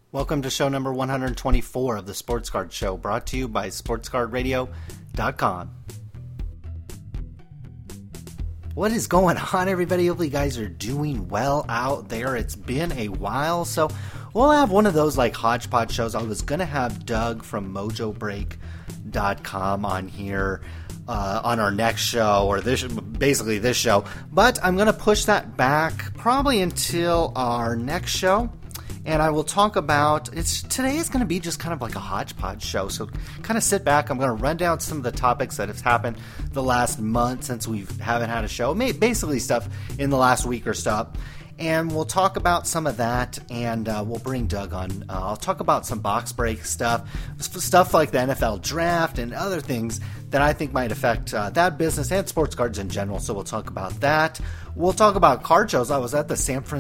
Welcome to show number 124 of the Sports Card Show, brought to you by SportsCardRadio.com. What is going on, everybody? Hopefully you guys are doing well out there. It's been a while, so we'll have one of those like hodgepodge shows. I was going to have Doug from MojoBreak.com on here on our next show, or this show, but I'm going to push that back probably until our next show. And I will talk about, today is going to be just kind of like a hodgepodge show. So kind of sit back. I'm going to run down some of the topics that have happened the last month since we haven't had a show. Basically stuff in the last week or so. And we'll talk about some of that, and we'll bring Doug on. I'll talk about some box break stuff like the NFL draft and other things that I think might affect that business and sports cards in general. So we'll talk about that. We'll talk about card shows. I was at the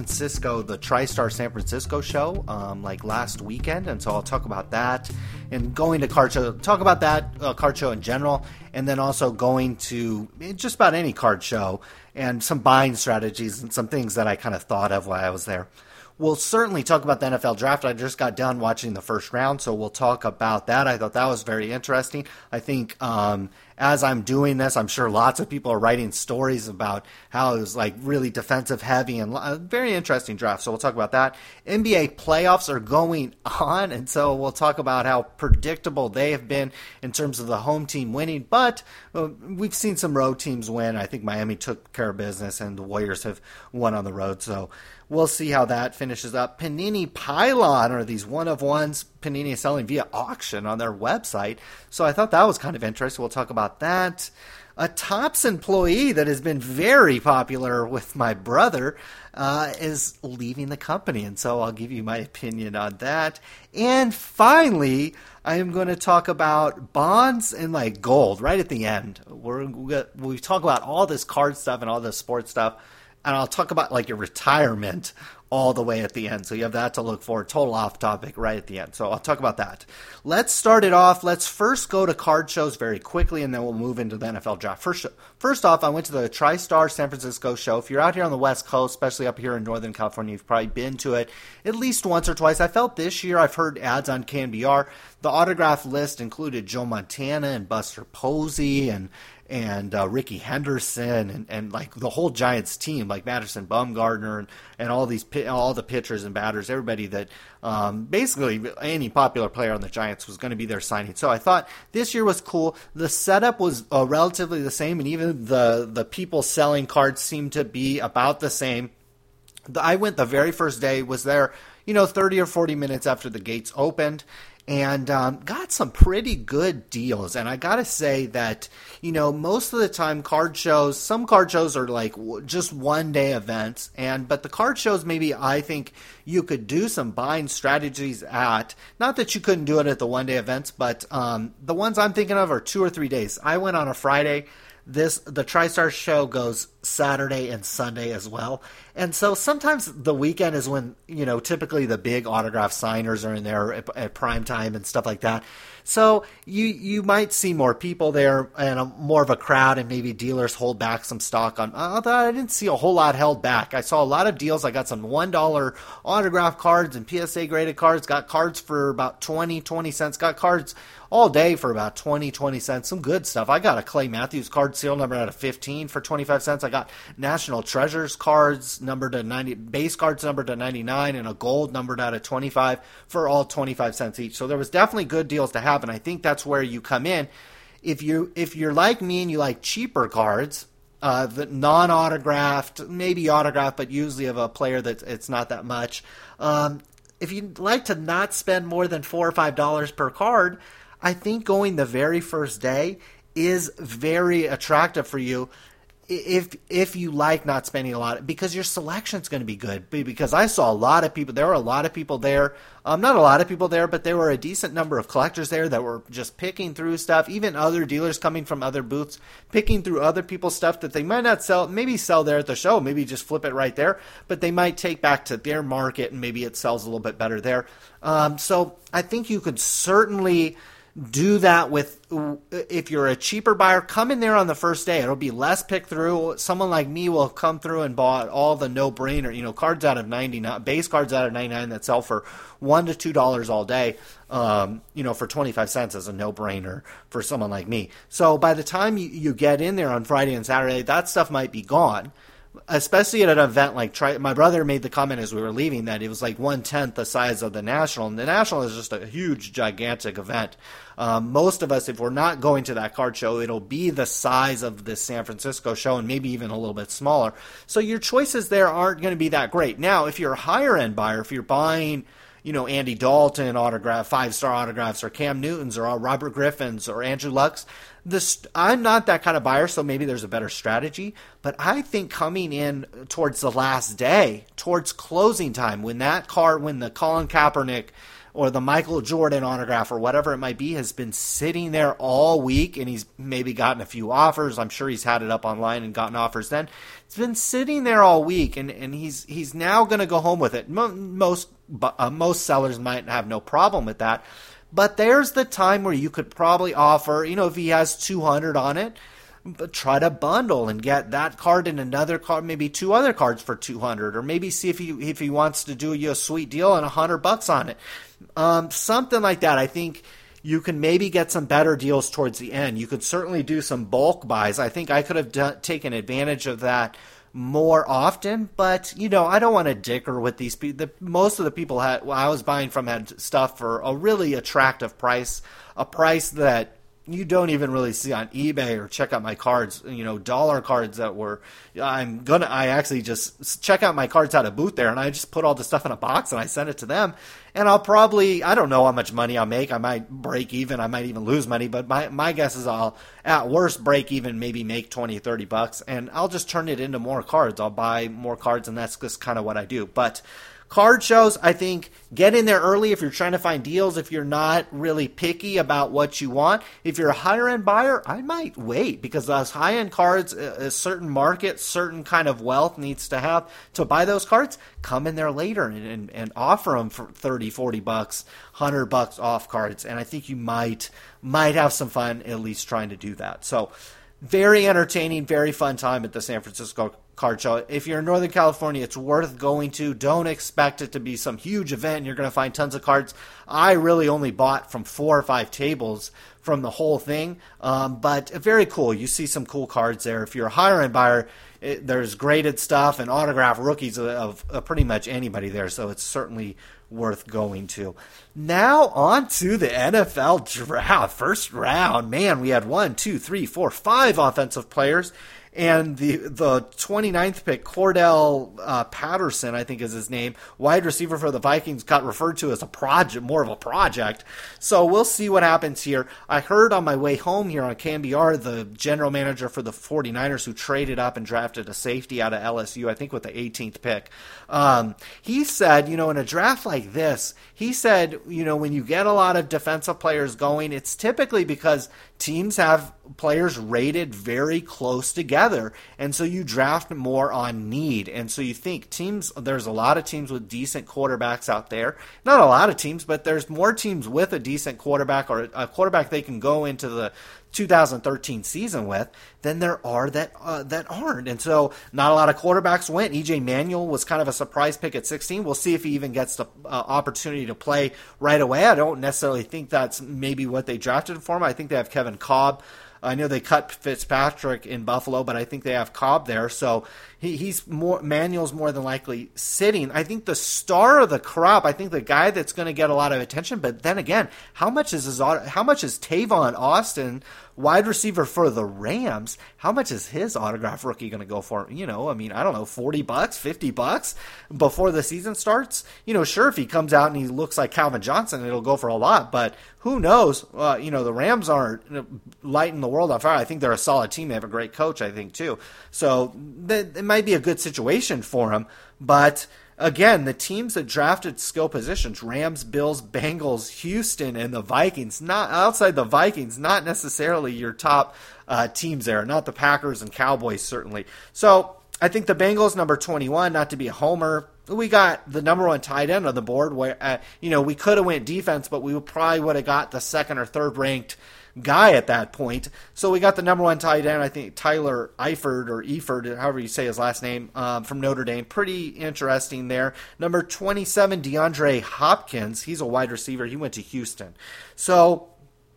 TriStar San Francisco show like last weekend, and so I'll talk about that and going to card show, talk about that card show in general, and then also going to just about any card show and some buying strategies and some things that I kind of thought of while I was there. We'll certainly talk about the NFL draft. I just got done watching the first round, so we'll talk about that. I thought that was very interesting. I think as I'm doing this, I'm sure lots of people are writing stories about how it was like really defensive heavy and a very interesting draft. So we'll talk about that. NBA playoffs are going on, and so we'll talk about how predictable they have been in terms of the home team winning. But we've seen some road teams win. I think Miami took care of business, and the Warriors have won on the road. So we'll see how that finishes up. Panini Pylon are these one-of-ones Panini is selling via auction on their website. So I thought that was kind of interesting. We'll talk about that. A Topps employee that has been very popular with my brother is leaving the company. And so I'll give you my opinion on that. And finally, I am going to talk about bonds and like gold right at the end. We talk about all this card stuff and all this sports stuff. And I'll talk about like your retirement all the way at the end. So you have that to look for. Total off topic right at the end. So I'll talk about that. Let's start it off. Let's first go to card shows very quickly, and then we'll move into the NFL draft. First off, I went to the TriStar San Francisco show. If you're out here on the West Coast, especially up here in Northern California, you've probably been to it at least once or twice. I felt this year, I've heard ads on KNBR. The autograph list included Joe Montana and Buster Posey and Ricky Henderson and like the whole Giants team, like Madison Bumgarner and all the pitchers and batters, everybody that basically any popular player on the Giants was going to be there signing. So I thought this year was cool. The setup was relatively the same, and even the people selling cards seemed to be about the same. I went the very first day, was there 30 or 40 minutes after the gates opened, and got some pretty good deals. And I got to say that, most of the time some card shows are like just one-day events. But the card shows, maybe I think you could do some buying strategies at. Not that you couldn't do it at the one-day events, but the ones I'm thinking of are 2 or 3 days. I went on a Friday. The TriStar show goes Saturday and Sunday as well. And so sometimes the weekend is when, typically the big autograph signers are in there at prime time and stuff like that. So you might see more people there and more of a crowd, and maybe dealers hold back some stock on. Although I didn't see a whole lot held back. I saw a lot of deals. I got some $1 autograph cards and PSA graded cards. Got cards for about 20 cents. Got cards all day for about 20 cents. Some good stuff. I got a Clay Matthews card seal numbered out of 15 for 25 cents. I got National Treasures cards numbered to 90, base cards numbered to 99, and a gold numbered out of 25 for all 25 cents each. So there was definitely good deals to have, and I think that's where you come in. If you're like me and you like cheaper cards, the non-autographed, maybe autographed, but usually of a player that it's not that much. If you'd like to not spend more than $4 or $5 per card, I think going the very first day is very attractive for you if you like not spending a lot, because your selection's going to be good. Because I saw a lot of people, there were a lot of people there, not a lot of people there, but there were a decent number of collectors there that were just picking through stuff, even other dealers coming from other booths, picking through other people's stuff that they might not sell, maybe sell there at the show, maybe just flip it right there, but they might take back to their market and maybe it sells a little bit better there. So I think you could certainly do that with, if you're a cheaper buyer, come in there on the first day. It'll be less pick through. Someone like me will come through and bought all the no-brainer, cards out of 99, base cards out of 99 that sell for $1 to $2 all day, for 25 cents is a no-brainer for someone like me. So by the time you get in there on Friday and Saturday, that stuff might be gone. Especially at an event like my brother made the comment as we were leaving that it was like 1/10 the size of the National, and the National is just a huge, gigantic event. Most of us, if we're not going to that card show, it'll be the size of the San Francisco show and maybe even a little bit smaller. So your choices there aren't going to be that great. Now, if you're a higher end buyer, if you're buying Andy Dalton autograph, 5-star autographs, or Cam Newton's, or Robert Griffin's, or Andrew Luck's. I'm not that kind of buyer, so maybe there's a better strategy. But I think coming in towards the last day, towards closing time, when the Colin Kaepernick or the Michael Jordan autograph or whatever it might be has been sitting there all week, and he's maybe gotten a few offers. I'm sure he's had it up online and gotten offers then. It's been sitting there all week, and he's now going to go home with it. Most sellers might have no problem with that. But there's the time where you could probably offer, if he has 200 on it, but try to bundle and get that card and another card, maybe 2 other cards for 200, or maybe see if he wants to do you a sweet deal and $100 on it. Something like that. I think you can maybe get some better deals towards the end. You could certainly do some bulk buys. I think I could have taken advantage of that more often, but I don't want to dicker with these people. Most of the people I was buying from had stuff for a really attractive price, a price that you don't even really see on eBay or check out my cards, dollar cards that were, I actually just check out my cards out of booth there, and I just put all the stuff in a box and I send it to them, and I'll probably, I don't know how much money I'll make. I might break even. I might even lose money, but my guess is I'll at worst break even, maybe make $20, $30, and I'll just turn it into more cards. I'll buy more cards, and that's just kind of what I do. But card shows, I think, get in there early if you're trying to find deals, if you're not really picky about what you want. If you're a higher-end buyer, I might wait, because those high-end cards, a certain market, certain kind of wealth needs to have to buy those cards. Come in there later and offer them for $30, $40, $100 off cards, and I think you might have some fun at least trying to do that. So very entertaining, very fun time at the San Francisco Card Show. If you're in Northern California, it's worth going to. Don't expect it to be some huge event and you're going to find tons of cards. I really only bought from 4 or 5 tables from the whole thing, but very cool. You see some cool cards there. If you're a higher end buyer, there's graded stuff and autographed rookies of pretty much anybody there, so it's certainly worth going to. Now on to the NFL draft. First round, man, we had 5 offensive players. And the 29th pick, Cordell Patterson, I think is his name, wide receiver for the Vikings, got referred to as a project, more of a project. So we'll see what happens here. I heard on my way home here on KNBR, the general manager for the 49ers, who traded up and drafted a safety out of LSU, I think with the 18th pick. He said, in a draft like this, he said, when you get a lot of defensive players going, it's typically because teams have players rated very close together, and so you draft more on need. And so you think there's a lot of teams with decent quarterbacks out there. Not a lot of teams, but there's more teams with a decent quarterback, or a quarterback they can go into the 2013 season with, than there are that aren't. And so not a lot of quarterbacks went. EJ Manuel was kind of a surprise pick at 16. We'll see if he even gets the opportunity to play right away. I don't necessarily think that's maybe what they drafted for him. I think they have Kevin Kolb. I know they cut Fitzpatrick in Buffalo, but I think they have Cobb there. So Manuel's more than likely sitting. I think the star of the crop, I think the guy that's going to get a lot of attention, but then again, how much is Tavon Austin, wide receiver for the Rams, how much is his autograph rookie going to go for? I don't know, $40, $50 before the season starts? Sure, if he comes out and he looks like Calvin Johnson, it'll go for a lot, but who knows? The Rams aren't lighting the world on fire. I think they're a solid team. They have a great coach, I think, too. So it might be a good situation for him, but again, the teams that drafted skill positions, Rams, Bills, Bengals, Houston, and the Vikings, not outside the Vikings, not necessarily your top teams there, not the Packers and Cowboys, certainly. So I think the Bengals, number 21, not to be a homer, we got the number one tight end on the board where, we could have went defense, but we probably would have got the second or third ranked guy at that point. So we got the number one tight end, I think Tyler Eifert, however you say his last name, from Notre Dame. Pretty interesting there. Number 27, DeAndre Hopkins. He's a wide receiver. He went to Houston. So,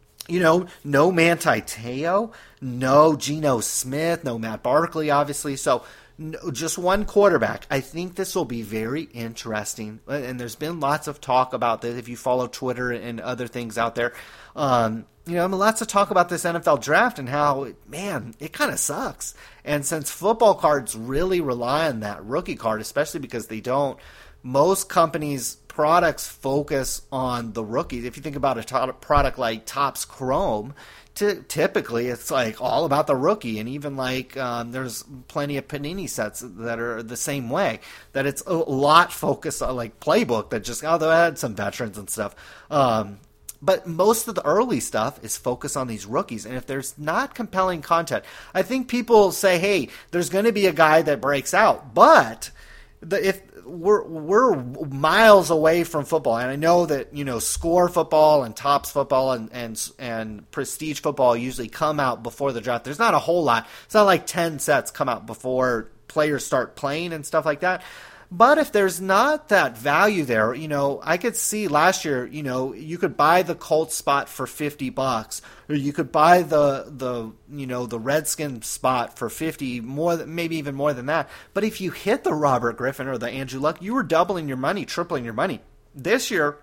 no Manti Te'o, no Geno Smith, no Matt Barkley, obviously. So just one quarterback. I think this will be very interesting. And there's been lots of talk about this if you follow Twitter and other things out there. Lots of talk about this NFL draft and how, it kind of sucks. And since football cards really rely on that rookie card, especially because most companies' products focus on the rookies. If you think about a product like Topps Chrome, typically it's like all about the rookie. And even there's plenty of Panini sets that are the same way, that it's a lot focused on like Playbook that just, although I had some veterans and stuff. But most of the early stuff is focused on these rookies. And if there's not compelling content, I think people say, hey, there's going to be a guy that breaks out. But if we're miles away from football, and I know that, Score Football and Topps Football and Prestige Football usually come out before the draft. There's not a whole lot. It's not like 10 sets come out before players start playing and stuff like that. But if there's not that value there, I could see last year, you could buy the Colts spot for $50, or you could buy the Redskin spot for 50, more, maybe even more than that. But if you hit the Robert Griffin or the Andrew Luck, you were doubling your money, tripling your money. This year,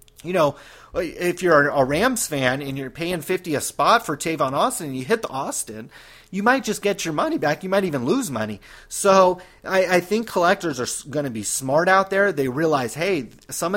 if you're a Rams fan and you're paying $50 a spot for Tavon Austin and you hit the Austin, you might just get your money back. You might even lose money. So I think collectors are going to be smart out there. They realize, hey,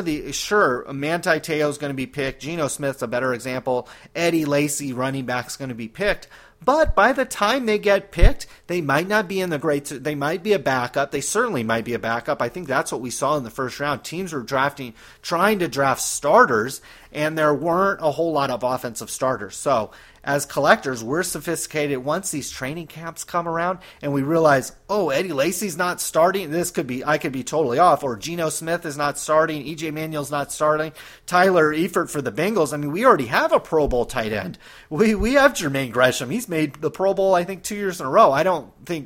Manti Te'o is going to be picked. Geno Smith's a better example. Eddie Lacy, running back, is going to be picked. But by the time they get picked, they might not be in the great. They might be a backup. They certainly might be a backup. I think that's what we saw in the first round. Teams were trying to draft starters, and there weren't a whole lot of offensive starters. So as collectors, we're sophisticated once these training camps come around and we realize, oh, Eddie Lacy's not starting. I could be totally off. Or Geno Smith is not starting. E.J. Manuel's not starting. Tyler Eifert for the Bengals. I mean, we already have a Pro Bowl tight end. We have Jermaine Gresham. He's made the Pro Bowl, I think, 2 years in a row. I don't think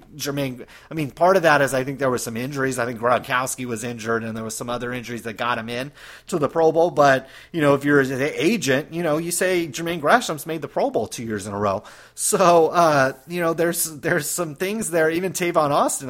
part of that is I think there were some injuries. I think Gronkowski was injured and there was some other injuries that got him in to the Pro Bowl. But, if you're an agent, you say Jermaine Gresham's made the Pro Bowl 2 years in a row. So, there's some things there. Even Tavon Austin,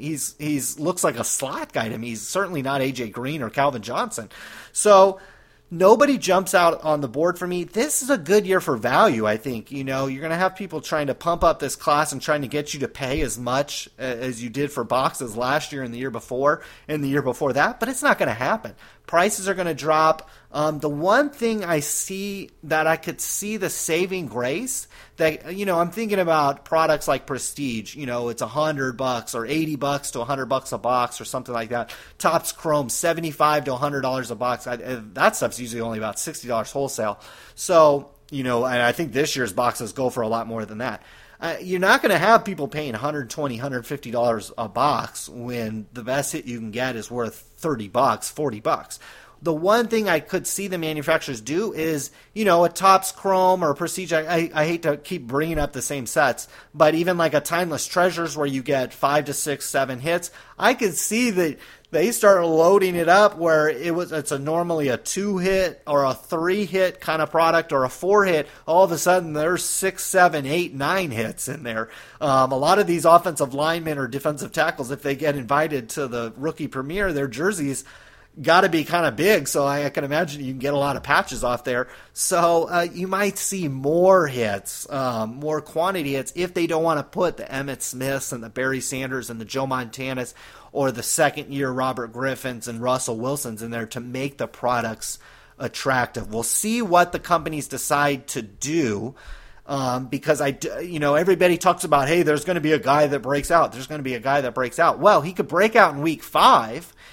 he's looks like a slot guy to me. He's certainly not AJ Green or Calvin Johnson. So nobody jumps out on the board for me. This is a good year for value, I think. You're going to have people trying to pump up this class and trying to get you to pay as much as you did for boxes last year and the year before and the year before that, but it's not going to happen. Prices are going to drop. The one thing I see that I could see the saving grace that, I'm thinking about products like Prestige, it's $100 or $80 to $100 a box or something like that. Topps Chrome, $75 to $100 a box. That stuff's usually only about $60 wholesale. So, and I think this year's boxes go for a lot more than that. You're not going to have people paying $120, $150 a box when the best hit you can get is worth $30, $40. The one thing I could see the manufacturers do is, a Topps Chrome or a Prestige. I hate to keep bringing up the same sets, but even like a Timeless Treasures where you get 5 to 6, 7 hits, I could see that they start loading it up where it's normally a 2-hit or a 3-hit kind of product or a 4-hit. All of a sudden there's 6, 7, 8, 9 hits in there. A lot of these offensive linemen or defensive tackles, if they get invited to the rookie premiere, their jerseys got to be kind of big, so I can imagine you can get a lot of patches off there. So you might see more hits, more quantity hits, if they don't want to put the Emmitt Smiths and the Barry Sanders and the Joe Montanas or the second-year Robert Griffins and Russell Wilsons in there to make the products attractive. We'll see what the companies decide to do. Because everybody talks about, hey, there's going to be a guy that breaks out. There's going to be a guy that breaks out. Well, he could break out in week 5,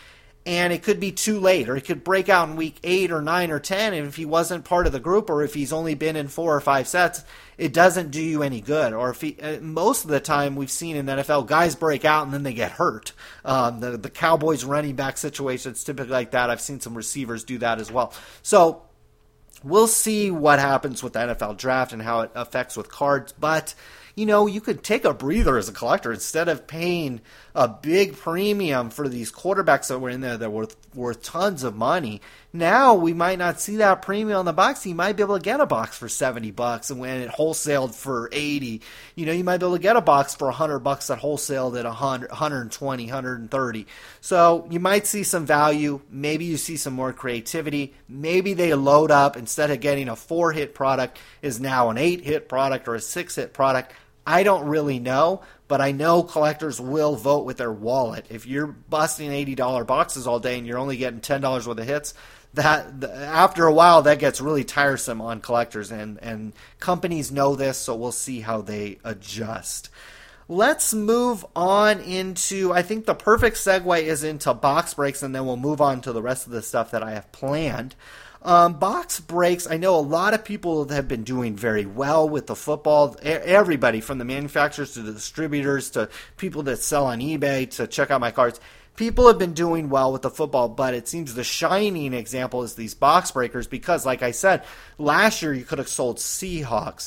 and it could be too late, or he could break out in week 8 or 9 or 10, and if he wasn't part of the group, or if he's only been in 4 or 5 sets, it doesn't do you any good. Or if he, most of the time we've seen in the NFL, guys break out and then they get hurt. The Cowboys running back situation, it's typically like that. I've seen some receivers do that as well. So we'll see what happens with the NFL draft and how it affects with cards, but you could take a breather as a collector instead of paying a big premium for these quarterbacks that were in there that were worth tons of money. Now we might not see that premium on the box. You might be able to get a box for $70, and when it wholesaled for $80, you might be able to get a box for $100 that wholesaled at $100, $120, $130. So you might see some value. Maybe you see some more creativity. Maybe they load up, instead of getting a 4-hit product, is now an 8-hit product or a 6-hit product. I don't really know, but I know collectors will vote with their wallet. If you're busting $80 boxes all day and you're only getting $10 worth of hits, that after a while that gets really tiresome on collectors, and companies know this, so we'll see how they adjust. Let's move on into, I think the perfect segue is into box breaks, and then we'll move on to the rest of the stuff that I have planned. Box breaks, I know a lot of people have been doing very well with the football. Everybody, from the manufacturers to the distributors to people that sell on eBay to check out my cards, people have been doing well with the football, but it seems the shining example is these box breakers because, like I said, last year you could have sold Seahawks,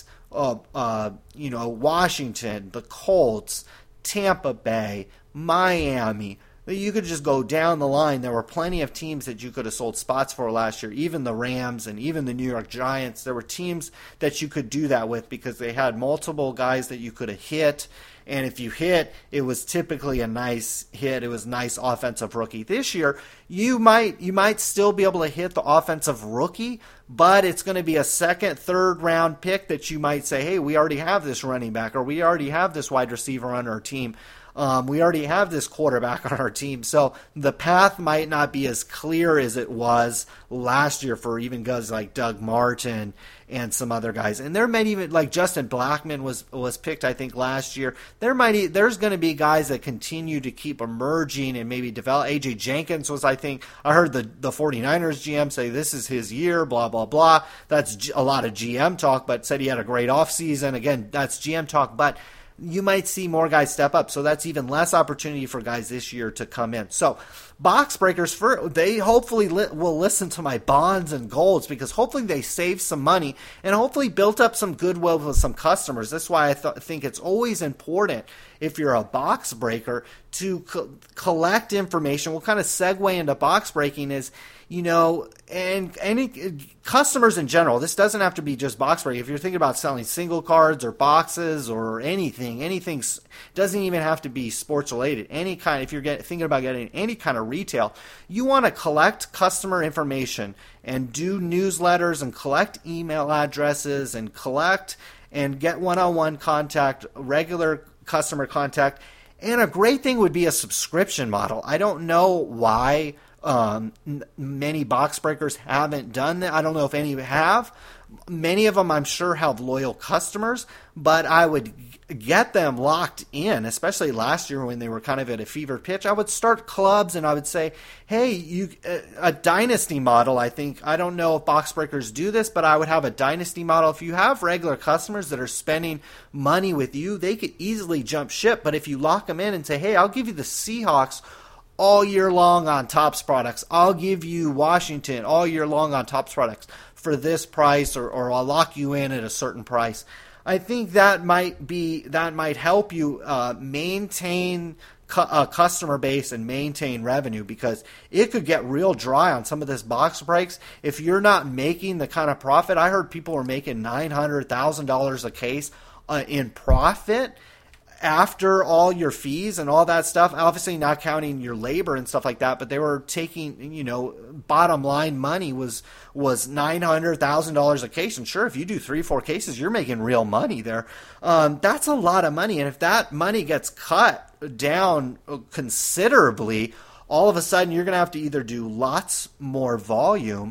Washington, the Colts, Tampa Bay, Miami. You could just go down the line. There were plenty of teams that you could have sold spots for last year, even the Rams and even the New York Giants. There were teams that you could do that with because they had multiple guys that you could have hit. And if you hit, it was typically a nice hit. It was a nice offensive rookie. This year, you might still be able to hit the offensive rookie, but it's going to be a second, third round pick that you might say, hey, we already have this running back, or we already have this wide receiver on our team. We already have this quarterback on our team. So the path might not be as clear as it was last year for even guys like Doug Martin and some other guys. And there might even, like Justin Blackmon was picked, I think, last year. There's going to be guys that continue to keep emerging and maybe develop. AJ Jenkins was, I heard the 49ers GM say this is his year, blah, blah, blah. That's a lot of GM talk, but said he had a great offseason. Again, that's GM talk, but you might see more guys step up. So that's even less opportunity for guys this year to come in. So box breakers, they hopefully will listen to my bonds and golds because hopefully they save some money and hopefully built up some goodwill with some customers. That's why I think it's always important, if you're a box breaker, to collect information. We'll kind of segue into box breaking is, and any customers in general, this doesn't have to be just box breaking. If you're thinking about selling single cards or boxes or anything doesn't even have to be sports related. If you're thinking about getting any kind of retail, you want to collect customer information and do newsletters and collect email addresses and collect and get one-on-one contact, regular customer contact. And a great thing would be a subscription model. I don't know why many box breakers haven't done that. I don't know if any have. Many of them, I'm sure, have loyal customers, but I would get them locked in, especially last year when they were kind of at a fever pitch. I would start clubs and I would say, hey, a dynasty model, I think. I don't know if box breakers do this, but I would have a dynasty model. If you have regular customers that are spending money with you, they could easily jump ship. But if you lock them in and say, hey, I'll give you the Seahawks all year long on Topps products. I'll give you Washington all year long on Topps products for this price, or I'll lock you in at a certain price. I think that might help you maintain a customer base and maintain revenue, because it could get real dry on some of this box breaks if you're not making the kind of profit. I heard people were making $900,000 a case in profit after all your fees and all that stuff, obviously not counting your labor and stuff like that, but they were taking, bottom line money was $900,000 a case. And sure, if you do 3-4 cases, you're making real money there. That's a lot of money. And if that money gets cut down considerably, all of a sudden you're going to have to either do lots more volume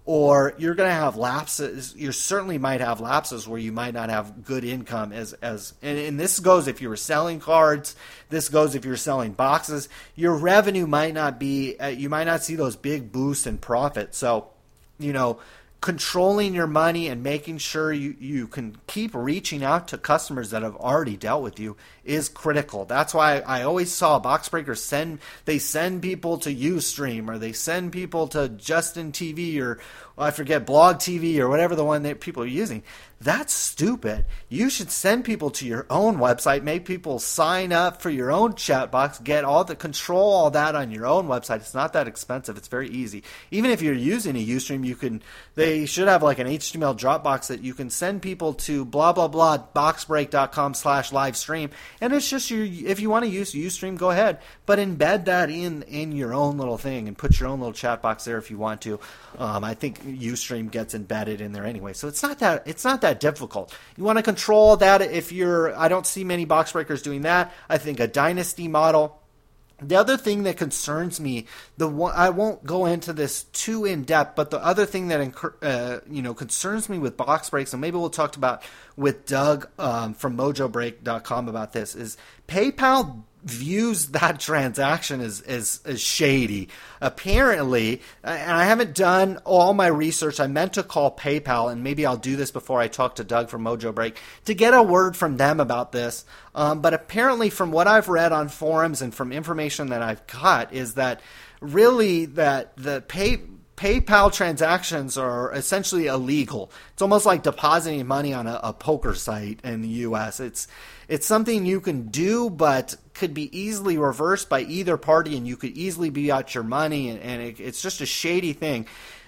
or you're going to have lapses. You certainly might have lapses where you might not have good income and this goes if you were selling cards. This goes if you're selling boxes. Your revenue might not be, you might not see those big boosts in profit. So, controlling your money and making sure you can keep reaching out to customers that have already dealt with you is critical. That's why I always saw box breakers send people to Ustream, or they send people to Justin TV, or I forget, Blog TV, or whatever the one that people are using. That's stupid. You should send people to your own website, make people sign up for your own chat box, control all that on your own website. It's not that expensive. It's very easy. Even if you're using a Ustream, they should have like an HTML Dropbox that you can send people to blah, blah, blah, boxbreak.com/livestream. And it's just if you want to use Ustream, go ahead, but embed that in your own little thing and put your own little chat box there if you want to. I think Ustream gets embedded in there anyway, so it's not that difficult. You want to control that. I don't see many box breakers doing that. I think a dynasty model. The other thing that concerns me, I won't go into this too in depth, but the other thing that concerns me with box breaks, and maybe we'll talk about with Doug from MojoBreak.com about this, is PayPal views that transaction as shady. Apparently, and I haven't done all my research. I meant to call PayPal, and maybe I'll do this before I talk to Doug from Mojo Break to get a word from them about this. But apparently, from what I've read on forums and from information that I've got, is that really that the PayPal transactions are essentially illegal. It's almost like depositing money on a poker site in the U.S. It's something you can do, but could be easily reversed by either party, and you could easily be out your money, and it's just a shady thing.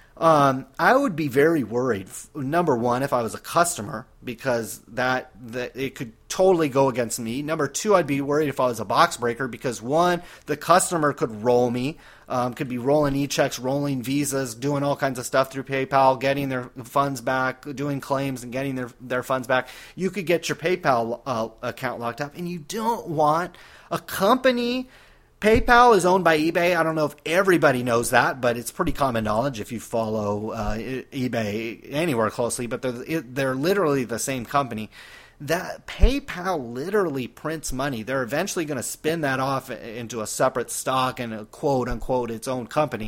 I would be very worried, number one, if I was a customer, because that it could totally go against me. Number two, I'd be worried if I was a box breaker, because one, the customer could roll me, could be rolling e-checks, rolling visas, doing all kinds of stuff through PayPal, getting their funds back, doing claims and getting their funds back. You could get your PayPal account locked up, and you don't want a company. PayPal is owned by eBay. I don't know if everybody knows that, but it's pretty common knowledge if you follow eBay anywhere closely. But they're literally the same company. That PayPal literally prints money. They're eventually going to spin that off into a separate stock and a quote unquote its own company.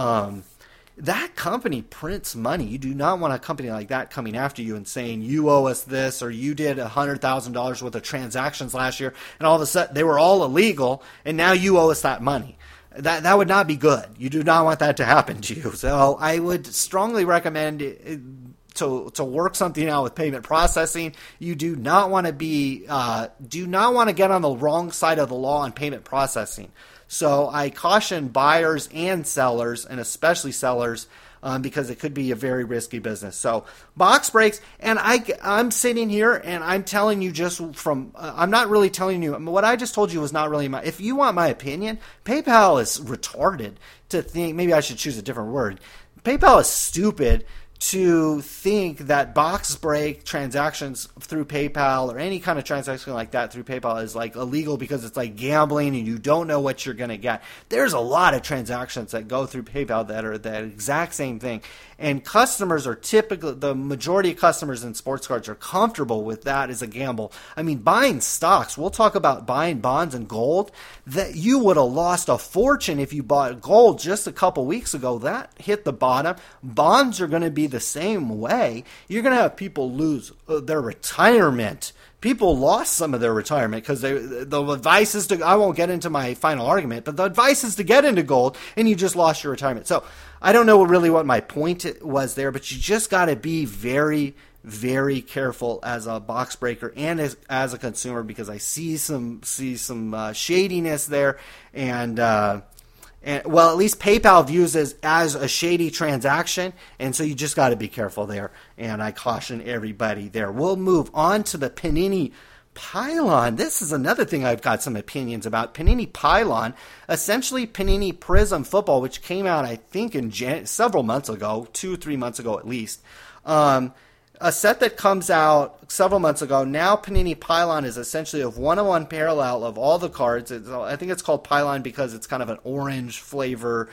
That company prints money. You do not want a company like that coming after you and saying, you owe us this, or you did $100,000 worth of transactions last year, and all of a sudden they were all illegal, and now you owe us that money. That would not be good. You do not want that to happen to you. So I would strongly recommend to work something out with payment processing. You do not want to get on the wrong side of the law on payment processing. So I caution buyers and sellers, and especially sellers, because it could be a very risky business. So box breaks, and I'm sitting here and I'm telling you I'm not really telling you, what I just told you was not really if you want my opinion, PayPal is retarded to think, maybe I should choose a different word. PayPal is stupid to think that box break transactions through PayPal, or any kind of transaction like that through PayPal, is like illegal because it's like gambling and you don't know what you're going to get. There's a lot of transactions that go through PayPal that are that exact same thing. And customers are typically, the majority of customers in sports cards are comfortable with that as a gamble. I mean, buying stocks, we'll talk about buying bonds and gold, that you would have lost a fortune if you bought gold just a couple weeks ago. That hit the bottom. Bonds are going to be the same way. You're going to have people lose their retirement. People lost some of their retirement because the advice is to, I won't get into my final argument, but the advice is to get into gold, and you just lost your retirement. So I don't know really what my point was there, but you just got to be very, very careful as a box breaker and as a consumer, because I see some shadiness there, and well, at least PayPal views it as a shady transaction, and so you just got to be careful there, and I caution everybody there. We'll move on to the Panini Pylon. This is another thing I've got some opinions about. Panini Pylon, essentially Panini Prism Football, which came out, I think, in several months ago, 2-3 months ago at least. a set that comes out several months ago. Now Panini Pylon is essentially a one-on-one parallel of all the cards. I think it's called Pylon because it's kind of an orange flavor.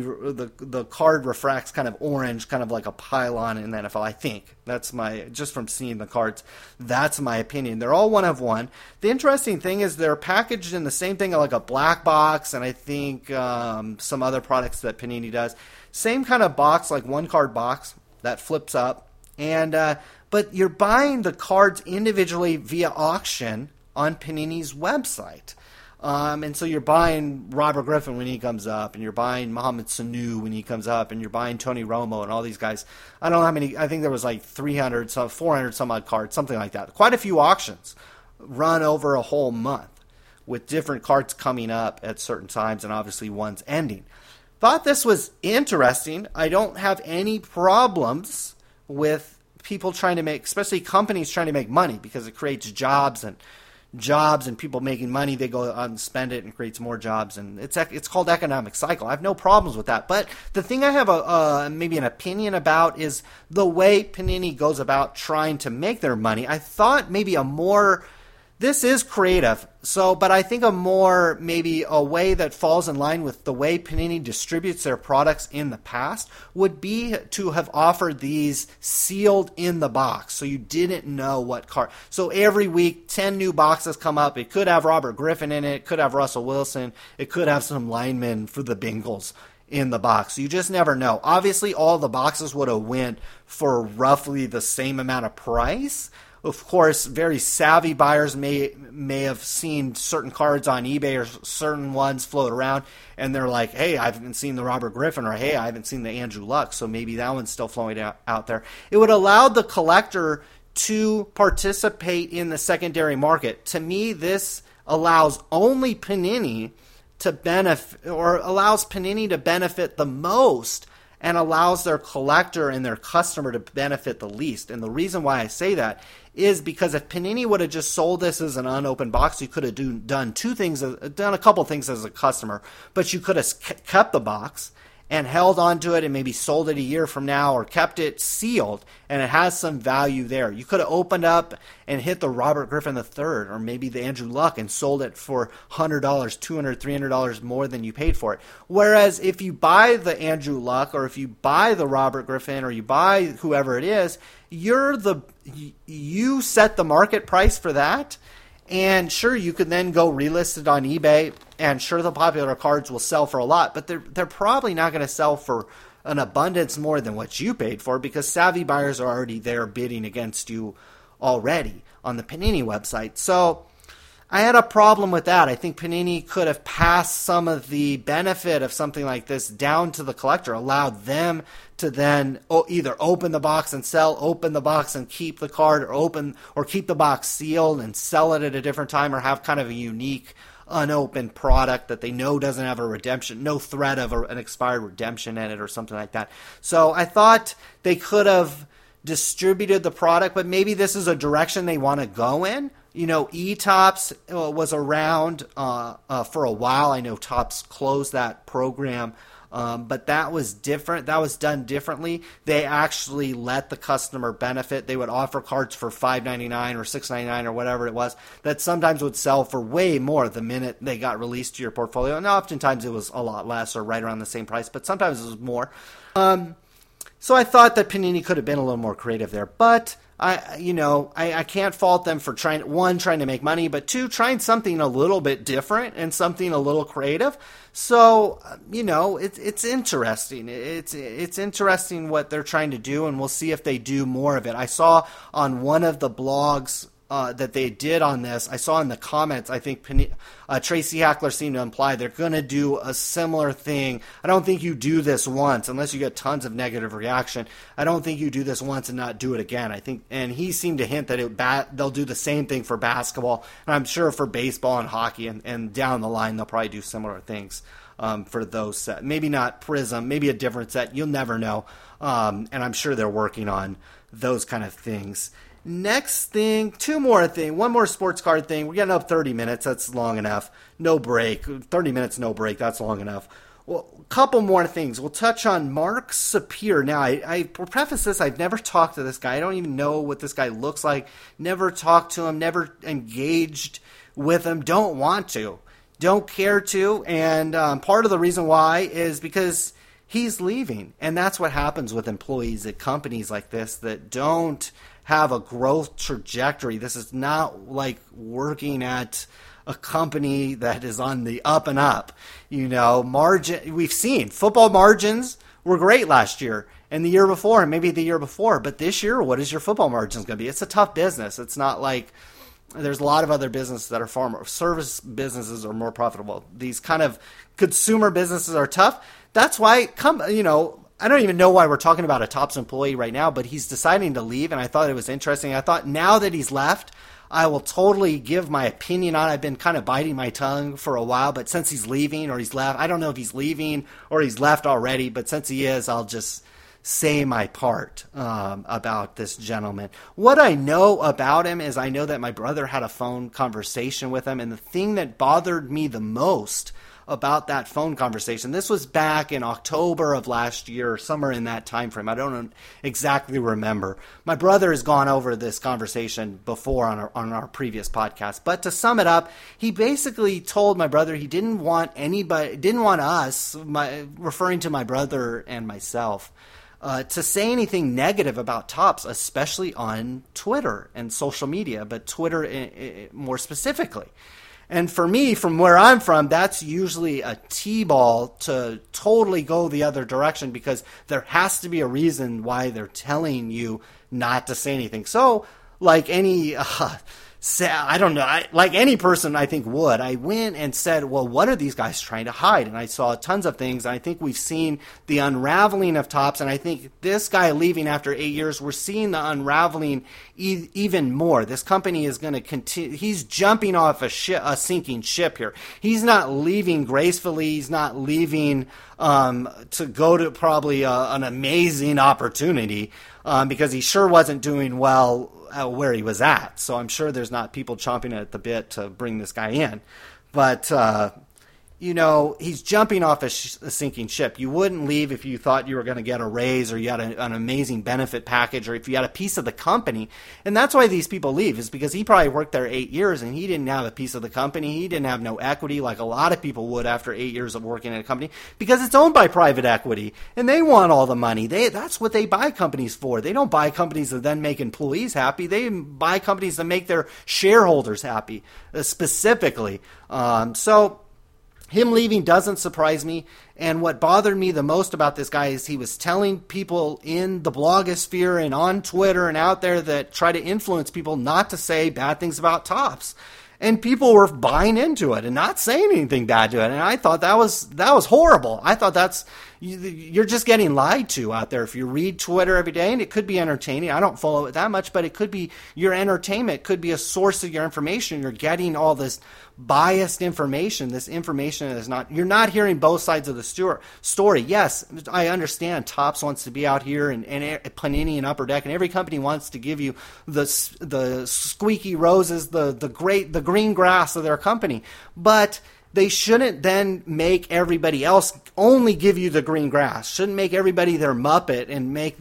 The card refracts kind of orange, kind of like a pylon in the NFL. I think that's just from seeing the cards. That's my opinion. They're all one of one. The interesting thing is they're packaged in the same thing, like a black box, and I think some other products that Panini does. Same kind of box, like one card box that flips up. And but you're buying the cards individually via auction on Panini's website. And so you're buying Robert Griffin when he comes up, and you're buying Mohamed Sanu when he comes up, and you're buying Tony Romo and all these guys. I don't know how many. I think there was like 400 some odd cards, something like that. Quite a few auctions run over a whole month with different cards coming up at certain times, and obviously ones ending. Thought this was interesting. I don't have any problems with people trying to make, especially companies trying to make money, because it creates jobs and people making money. They go out and spend it and creates more jobs, and it's called economic cycle. I have no problems with that. But the thing I have maybe an opinion about is the way Panini goes about trying to make their money. I thought maybe this is creative, but I think maybe a way that falls in line with the way Panini distributes their products in the past would be to have offered these sealed in the box, so you didn't know what card. So every week, 10 new boxes come up. It could have Robert Griffin in it. It could have Russell Wilson. It could have some linemen for the Bengals in the box. So you just never know. Obviously, all the boxes would have went for roughly the same amount of price. Of course, very savvy buyers may have seen certain cards on eBay or certain ones float around, and they're like, hey, I haven't seen the Robert Griffin, or hey, I haven't seen the Andrew Luck, so maybe that one's still flowing out there. It would allow the collector to participate in the secondary market. To me, this allows only Panini to benefit, or allows Panini to benefit the most, and allows their collector and their customer to benefit the least. And the reason why I say that is because if Panini would have just sold this as an unopened box, you could have done a couple things as a customer, but you could have kept the box and held onto it and maybe sold it a year from now, or kept it sealed and it has some value there. You could have opened up and hit the Robert Griffin III or maybe the Andrew Luck and sold it for $100, $200, $300 more than you paid for it. Whereas if you buy the Andrew Luck, or if you buy the Robert Griffin, or you buy whoever it is, you set the market price for that. And sure, you could then go relist it on eBay, and sure, the popular cards will sell for a lot, but they're probably not going to sell for an abundance more than what you paid for, because savvy buyers are already there bidding against you already on the Panini website. So I had a problem with that. I think Panini could have passed some of the benefit of something like this down to the collector, allowed them to then either open the box and sell, open the box and keep the card, or keep the box sealed and sell it at a different time, or have kind of a unique unopened product that they know doesn't have a redemption, no threat of an expired redemption in it or something like that. So I thought they could have distributed the product, but maybe this is a direction they want to go in. You know, eTopps was around for a while. I know Topps closed that program, but that was different. That was done differently. They actually let the customer benefit. They would offer cards for $5.99 or $6.99 or whatever it was, that sometimes would sell for way more the minute they got released to your portfolio. And oftentimes it was a lot less or right around the same price, but sometimes it was more. So I thought that Panini could have been a little more creative there, but I can't fault them for trying to make money, but two, trying something a little bit different and something a little creative. So, it's interesting. It's interesting what they're trying to do, and we'll see if they do more of it. I saw on one of the blogs that they did on this, I saw in the comments, I think Tracy Hackler seemed to imply they're going to do a similar thing. I don't think you do this once, unless you get tons of negative reaction. I don't think you do this once and not do it again. I think, and he seemed to hint that they'll do the same thing for basketball, and I'm sure for baseball and hockey, and down the line they'll probably do similar things for those sets. Maybe not Prism, maybe a different set. You'll never know, and I'm sure they're working on those kind of things. Next thing, one more sports card thing. We're getting up 30 minutes. That's long enough. No break. 30 minutes, no break. That's long enough. Well, a couple more things. We'll touch on Mark Sapir. Now, I will preface this. I've never talked to this guy. I don't even know what this guy looks like. Never talked to him. Never engaged with him. Don't want to. Don't care to. And part of the reason why is because he's leaving. And that's what happens with employees at companies like this that don't have a growth trajectory. This is not like working at a company that is on the up and up. Margin. We've seen football margins were great last year and the year before and maybe the year before. But this year, what is your football margins going to be? It's a tough business. It's not like there's a lot of other businesses that are far more, service businesses are more profitable. These kind of consumer businesses are tough. That's why, I don't even know why we're talking about a Topps employee right now, but he's deciding to leave, and I thought it was interesting. I thought now that he's left, I will totally give my opinion on it. I've been kind of biting my tongue for a while, but since he's leaving or he's left, I don't know if he's leaving or he's left already, but since he is, I'll just say my part about this gentleman. What I know about him is I know that my brother had a phone conversation with him, and the thing that bothered me the most about that phone conversation, this was back in October of last year, somewhere in that time frame. I don't exactly remember. My brother has gone over this conversation before on our previous podcast, but to sum it up, he basically told my brother he didn't want us, referring to my brother and myself, to say anything negative about Topps, especially on Twitter and social media, but Twitter more specifically. And for me, from where I'm from, that's usually a T-ball to totally go the other direction because there has to be a reason why they're telling you not to say anything. So, like any like any person I think would, I went and said, well, what are these guys trying to hide? And I saw tons of things. And I think we've seen the unraveling of Topps. And I think this guy leaving after 8 years, we're seeing the unraveling even more. This company is going to continue. He's jumping off a sinking ship here. He's not leaving gracefully. He's not leaving to go to probably an amazing opportunity because he sure wasn't doing well where he was at. So I'm sure there's not people chomping at the bit to bring this guy in. But, he's jumping off a sinking ship. You wouldn't leave if you thought you were going to get a raise or you had an amazing benefit package or if you had a piece of the company. And that's why these people leave, is because he probably worked there 8 years and he didn't have a piece of the company. He didn't have no equity like a lot of people would after 8 years of working in a company because it's owned by private equity and they want all the money. That's what they buy companies for. They don't buy companies that then make employees happy. They buy companies that make their shareholders happy, specifically. So him leaving doesn't surprise me. And what bothered me the most about this guy is he was telling people in the blogosphere and on Twitter and out there that try to influence people not to say bad things about Topps. And people were buying into it and not saying anything bad to it. And I thought that was horrible. I thought you're just getting lied to out there. If you read Twitter every day, and it could be entertaining. I don't follow it that much, but it could be your entertainment. It could be a source of your information. You're getting all this biased information. This information is you're not hearing both sides of the story. Yes, I understand Topps wants to be out here and Panini and Upper Deck, and every company wants to give you the squeaky roses, the green grass of their company. But they shouldn't then make everybody else only give you the green grass. Shouldn't make everybody their Muppet and make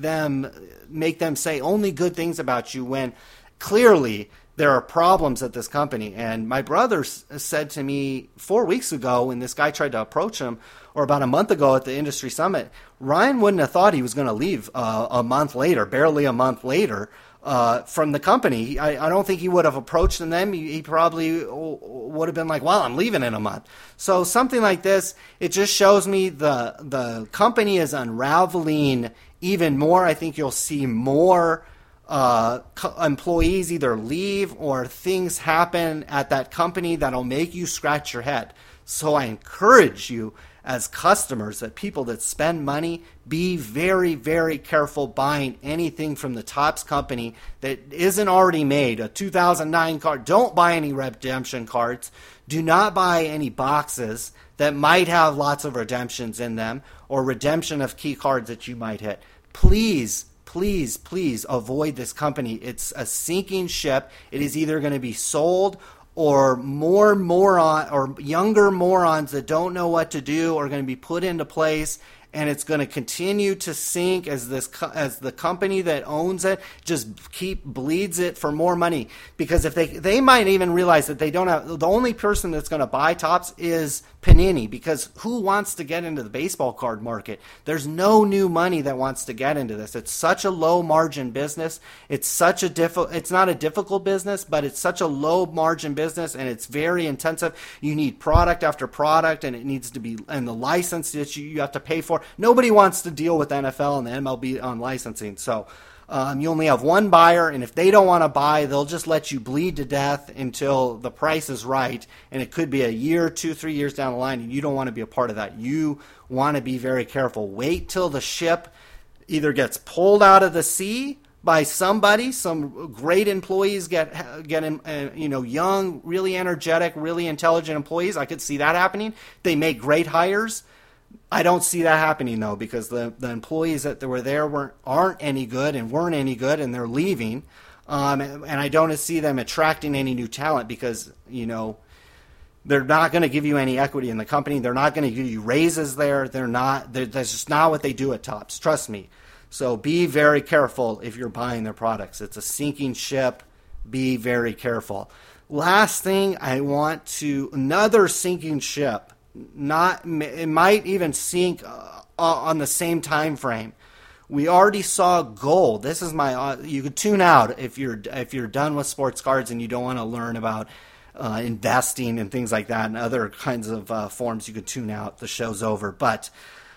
them say only good things about you when clearly there are problems at this company. And my brother said to me 4 weeks ago when this guy tried to approach him, or about a month ago at the industry summit, Ryan wouldn't have thought he was going to leave a month later, barely a month later, from the company. I don't think he would have approached them. He probably would have been like, well, I'm leaving in a month. So something like this, it just shows me the company is unraveling even more. I think you'll see more employees either leave or things happen at that company that'll make you scratch your head. So I encourage you as customers, that people that spend money, be very, very careful buying anything from the Topps company that isn't already made. A 2009 card, don't buy any redemption cards. Do not buy any boxes that might have lots of redemptions in them or redemption of key cards that you might hit. Please, please avoid this company. It's a sinking ship. It is either going to be sold or younger morons that don't know what to do are going to be put into place, and it's going to continue to sink as the company that owns it just bleeds it for more money. Because if they might even realize that they don't have, the only person that's going to buy Topps is Panini, because who wants to get into the baseball card market? There's no new money that wants to get into this. It's such a low margin business. It's not a difficult business, but it's such a low margin business, and it's very intensive. You need product after product, and it needs to be, and the license that you have to pay for. Nobody wants to deal with NFL and the MLB on licensing. So you only have one buyer, and if they don't want to buy, they'll just let you bleed to death until the price is right. And it could be a year, 2-3 years down the line, and you don't want to be a part of that. You want to be very careful. Wait till the ship either gets pulled out of the sea by somebody. Some great employees get young, really energetic, really intelligent employees. I could see that happening. They make great hires. I don't see that happening, though, because the employees that were there aren't any good and weren't any good, and they're leaving. And I don't see them attracting any new talent because, they're not going to give you any equity in the company. They're not going to give you raises there. That's just not what they do at Topps. Trust me. So be very careful if you're buying their products. It's a sinking ship. Be very careful. Last thing, another sinking ship. It might even sink on the same time frame. We already saw gold. This is you could tune out if you're done with sports cards and you don't want to learn about investing and things like that and other kinds of forms. You could tune out. The show's over. But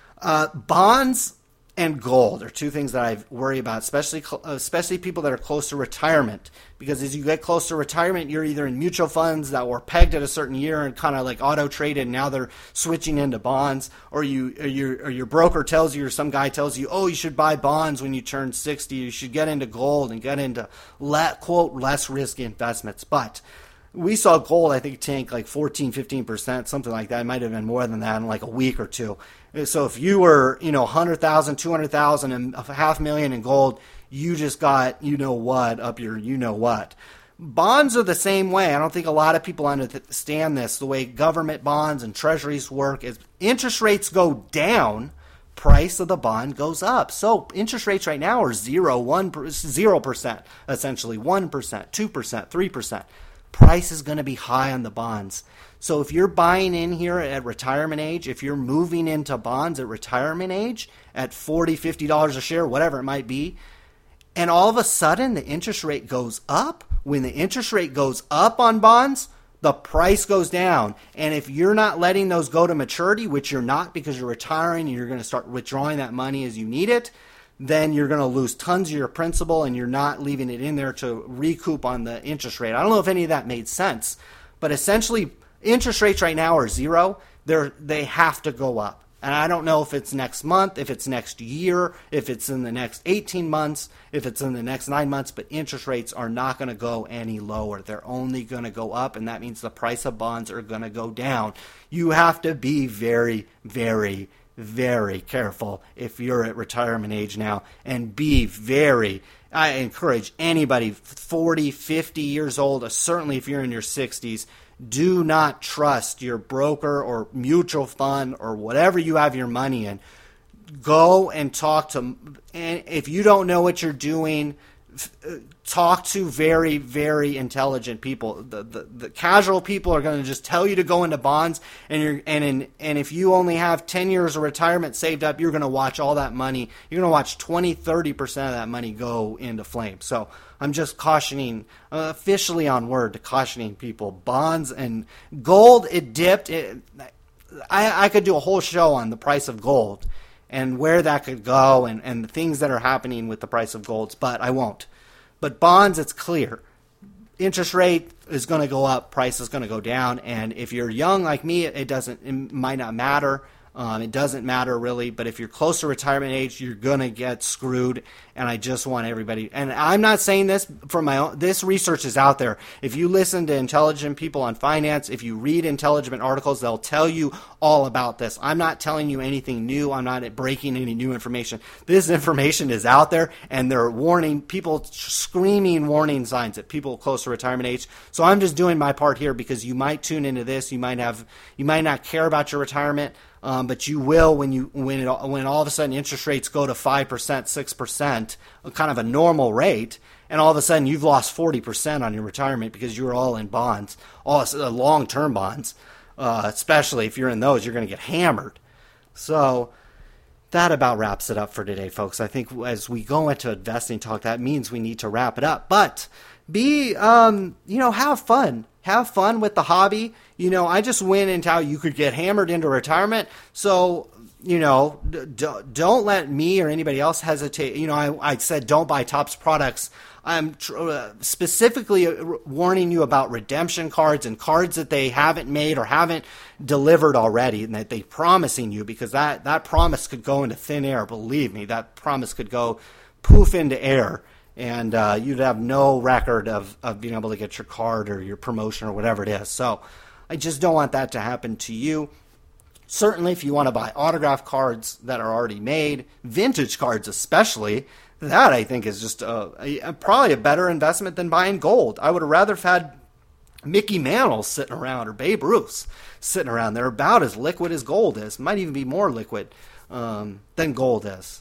bonds and gold are two things that I worry about, especially people that are close to retirement. Because as you get close to retirement, you're either in mutual funds that were pegged at a certain year and kind of like auto-traded, and now they're switching into bonds, or your broker tells you, or some guy tells you, oh, you should buy bonds when you turn 60. You should get into gold and get into, quote, less risky investments. But we saw gold, I think, tank like 14, 15%, something like that. It might have been more than that in like a week or two. So if you were, 100,000, 200,000, and $500,000 in gold, you just got up your what. Bonds are the same way. I don't think a lot of people understand this. The way government bonds and treasuries work is interest rates go down, price of the bond goes up. So interest rates right now are 0%, essentially 1%, 2%, 3%. Price is going to be high on the bonds. So if you're buying in here at retirement age, if you're moving into bonds at retirement age at $40, $50 a share, whatever it might be, and all of a sudden the interest rate goes up, when the interest rate goes up on bonds, the price goes down. And if you're not letting those go to maturity, which you're not because you're retiring and you're going to start withdrawing that money as you need it, then you're going to lose tons of your principal and you're not leaving it in there to recoup on the interest rate. I don't know if any of that made sense, but essentially interest rates right now are zero. They have to go up. And I don't know if it's next month, if it's next year, if it's in the next 18 months, if it's in the next 9 months, but interest rates are not going to go any lower. They're only going to go up, and that means the price of bonds are going to go down. You have to be very, very, very careful if you're at retirement age now, and I encourage anybody 40, 50 years old, certainly if you're in your 60s, do not trust your broker or mutual fund or whatever you have your money in. Go and talk to, and if you don't know what you're doing, talk to very, very intelligent people. The casual people are going to just tell you to go into bonds, and if you only have 10 years of retirement saved up, you're going to watch all that money. You're going to watch 20, 30% of that money go into flames. So I'm just cautioning, officially on word, to cautioning people. Bonds and gold, it dipped. I could do a whole show on the price of gold and where that could go and the things that are happening with the price of gold, but I won't. But bonds, it's clear. Interest rate is going to go up, price is going to go down, and if you're young like me, it might not matter. It doesn't matter really, but if you're close to retirement age, you're going to get screwed. And I just want everybody, and I'm not saying this from my own, this research is out there. If you listen to intelligent people on finance, if you read intelligent articles, they'll tell you all about this. I'm not telling you anything new. I'm not breaking any new information. This information is out there, and they're warning people, screaming warning signs that people close to retirement age. So I'm just doing my part here because you might tune into this. You might not care about your retirement. But you will when all of a sudden interest rates go to 5%, 6%, kind of a normal rate, and all of a sudden you've lost 40% on your retirement because you were all in bonds, all long-term bonds. Especially if you're in those, you're going to get hammered. So that about wraps it up for today, folks. I think as we go into investing talk, that means we need to wrap it up. But have fun. Have fun with the hobby. I just went into how you could get hammered into retirement. So, don't let me or anybody else hesitate. I said don't buy Topps products. I'm specifically warning you about redemption cards and cards that they haven't made or haven't delivered already and that they're promising you, because that promise could go into thin air. Believe me, that promise could go poof into air. And you'd have no record of being able to get your card or your promotion or whatever it is. So I just don't want that to happen to you. Certainly, if you want to buy autograph cards that are already made, vintage cards especially, that I think is just probably a better investment than buying gold. I would have rather have had Mickey Mantle sitting around or Babe Ruth sitting around. They're about as liquid as gold is. Might even be more liquid than gold is.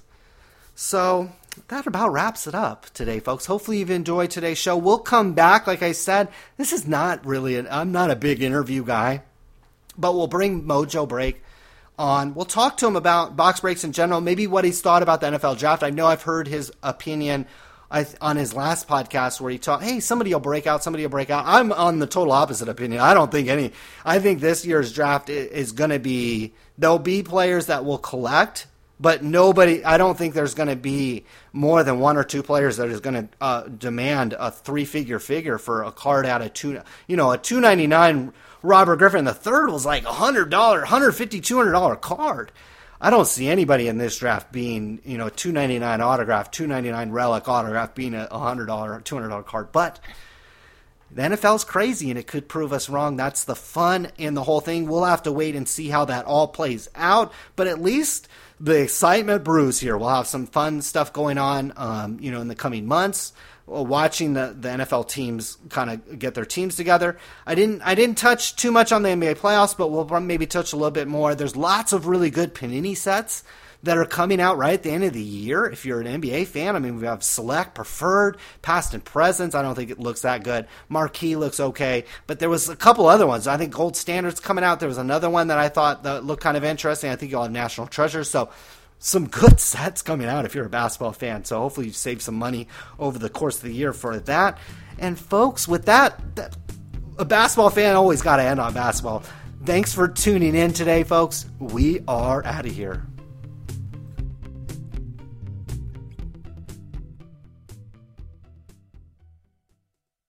So that about wraps it up today, folks. Hopefully you've enjoyed today's show. We'll come back. Like I said, this is not really I'm not a big interview guy, but we'll bring Mojo Break on. We'll talk to him about box breaks in general, maybe what he's thought about the NFL draft. I know I've heard his opinion on his last podcast where he talked, hey, somebody will break out. I'm on the total opposite opinion. I think this year's draft is going to be, there'll be players that will collect, but I don't think there's going to be more than one or two players that is going to demand a figure for a card out of a $299 Robert Griffin III was like $100, $150, $200 card. I don't see anybody in this draft being, $299 autograph, $299 relic autograph being a $100, $200 card. But the NFL's crazy, and it could prove us wrong. That's the fun in the whole thing. We'll have to wait and see how that all plays out. But at least the excitement brews here. We'll have some fun stuff going on, in the coming months. Watching the NFL teams kind of get their teams together. I didn't touch too much on the NBA playoffs, but we'll maybe touch a little bit more. There's lots of really good Panini sets that are coming out right at the end of the year. If you're an NBA fan, we have Select, Preferred, Past and Presents. I don't think it looks that good. Marquee looks okay, but there was a couple other ones. I think Gold Standard's coming out. There was another one that I thought that looked kind of interesting. I think you'll have National Treasures. So some good sets coming out if you're a basketball fan. So hopefully you save some money over the course of the year for that. And folks, with that a basketball fan always got to end on basketball. Thanks for tuning in today, folks. We are out of here.